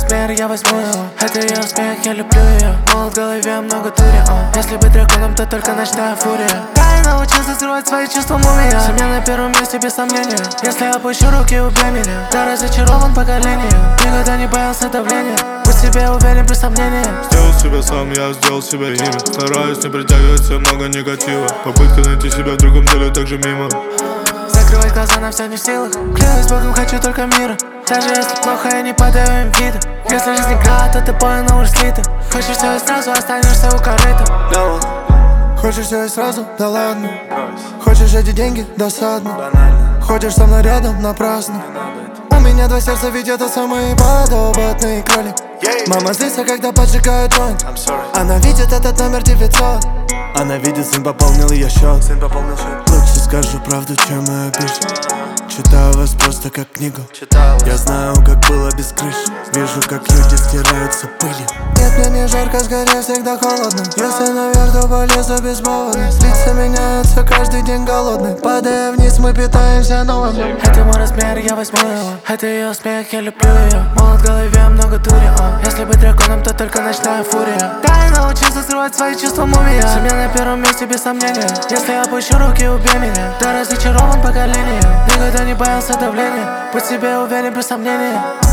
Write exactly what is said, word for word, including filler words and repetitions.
размер, я возьму его. Это ее успех, я люблю ее. Мол, в голове много дури, а если быть драконом, то только ночная фурия. Я научился скрывать свои чувства, мумия. Семья на первом месте, без сомнения. Если опущу руки, убей меня. Я разочарован поколением, никогда не боялся давления. Будь себе уверен, без сомнения. Сделал себя сам, я сделал себе имя. Стараюсь не притягивать все много негатива. Попытка найти себя в другом деле также мимо. Закрывать глаза на все не в силах. Клянусь Богом, хочу только мира. Даже если плохо, я не падаю им вида. Если жизнь игра, то ты понял, но уже слита. Хочешь все и сразу останешься у корыта. Хочешь все и сразу? Да ладно. Хочешь эти деньги? Досадно. Ходишь со мной рядом напрасно. У меня два сердца, ведь это самый подопытный кролик. Мама злится, когда поджигает joint. Она видит этот номер девятьсот. Она видит, сын пополнил ее счет. Лучше скажу правду, чем и обижу. Читаю вас просто как книгу. Я знаю, как было без крыш. Вижу, как люди стираются пылью. Нет, мне не жарко, сгоря всегда холодно. Если наверх, то полезу без повода. Лица меняются каждый день голодный. Падая вниз, мы питаемся новым. Это мой размер, я возьму его. Это ее успех, я люблю ее. Мол, в голове много дури, а если быть драконом, то только ночная фурия. Я научился скрывать свои чувства, мумия. Семья на первом месте, без сомнения. Если опущу руки, убей меня. Я разочарован поколением, никогда не боялся давления. Будь себе уверен, без сомнения.